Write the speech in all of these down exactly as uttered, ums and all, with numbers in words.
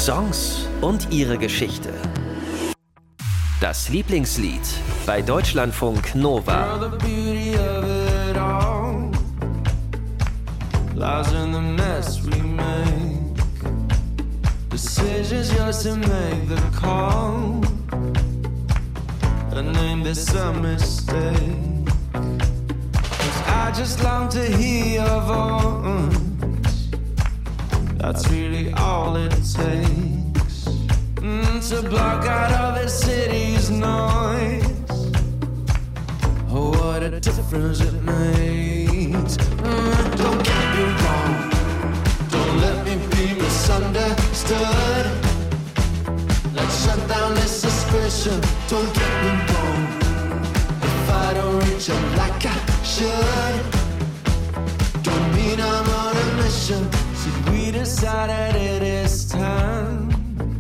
Songs und ihre Geschichte. Das Lieblingslied bei Deutschlandfunk Nova. Decisions yours to make the call. And name this a mistake. 'Cause I just long to hear your voice. That's really all it takes mm, to block out all the city's noise. Oh, what a difference it makes. Mm, don't get me wrong. Don't let me be misunderstood. Let's shut down this suspicion. Don't get me wrong. If I don't reach you like I should, don't mean I'm on a mission. See, we decided it is time.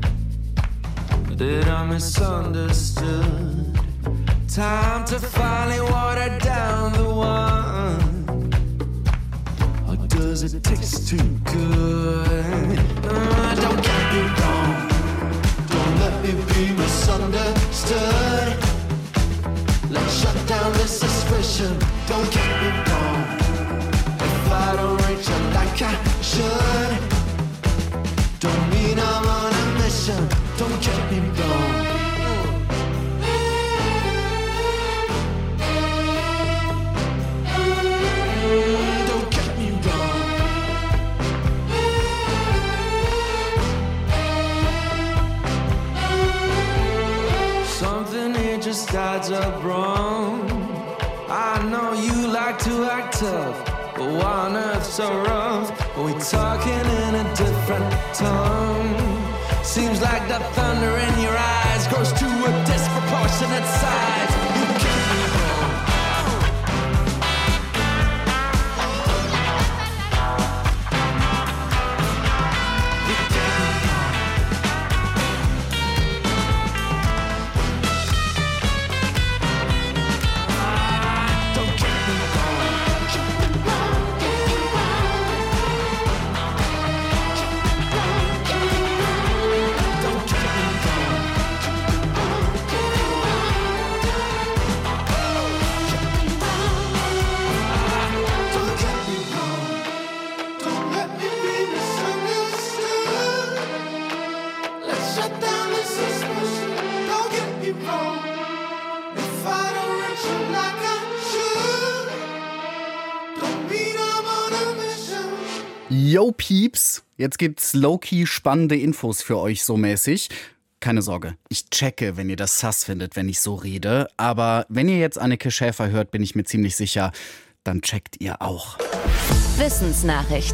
That I misunderstood. Time to finally water down the wine. Or does it taste too good? Uh, don't get me wrong. Don't let me be misunderstood. Let's shut down this suspicion. Don't get me wrong. If I don't reach you like I should, don't mean I'm on a mission. Don't get me wrong. Don't get me wrong. Something here just adds up wrong. I know you like to act tough, but why on earth so rough? Are we talking in a different tone? Seems like the thunder in your eyes grows to a disproportionate size. You get me wrong. You get me wrong. Don't get me wrong. Get me wrong, get me wrong. Don't get me wrong. Don't get me wrong. Don't let me be misunderstood. Let's shut down this suspicion. Don't get me wrong. If I don't reach you like I should, don't mean I'm on a mission. Yo Pieps, jetzt gibt's low-key spannende Infos für euch so mäßig. Keine Sorge, ich checke, wenn ihr das sass findet, wenn ich so rede. Aber wenn ihr jetzt Anneke Schäfer hört, bin ich mir ziemlich sicher, dann checkt ihr auch. Wissensnachrichten.